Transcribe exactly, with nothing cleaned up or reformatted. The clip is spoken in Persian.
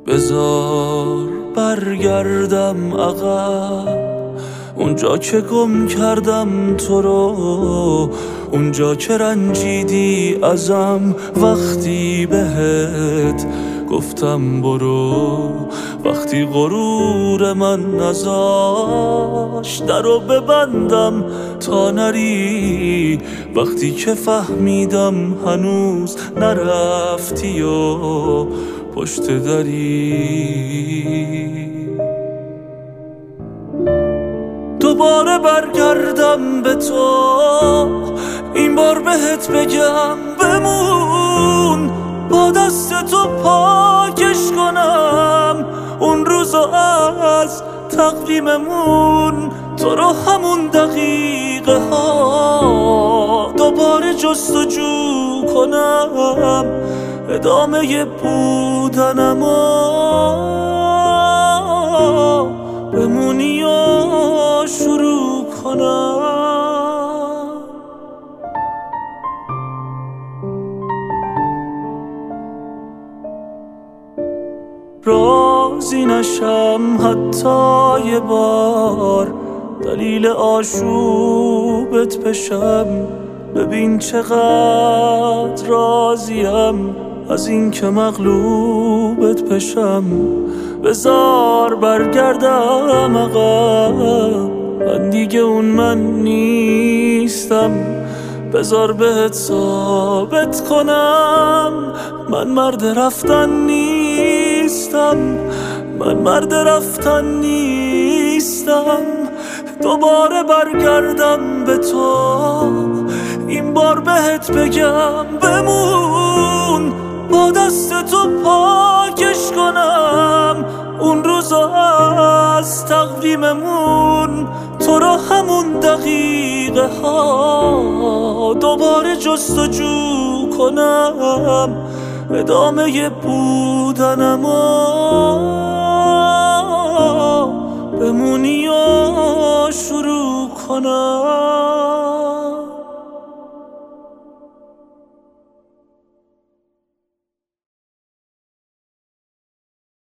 بذار برگردم عقب، اونجا که گم کردم تو رو، اونجا که رنجیدی ازم وقتی بهت گفتم برو، وقتی غرور من نذاشت درو ببندم تا نری، وقتی که فهمیدم هنوز نرفتی و پشت دری. دوباره برگردم به تو، این بار بهت بگم بمون، با دست تو پاکش کنم اون روزو از تقویممون، تو رو همون دقیقه ها دوباره جستجو کنم، ادامه بودنمو بمونی و شروع کنم. راضی نشم حتی یه بار، دلیل آشوبت بشم، ببین چقدر راضیم از این که مغلوبت بشم. بذار برگردم عقب، من دیگه اون من نیستم، بذار بهت ثابت کنم من مرد رفتن نیستم، من مرد رفتن نیستم. دوباره برگردم به تو، این بار بهت بگم بمون، با دست تو پاکش کنم اون روزو از تقویممون، تو رو همون دقیقه ها دوباره جستجو کنم، ادامه بودنمو بمونی و شروع کنم.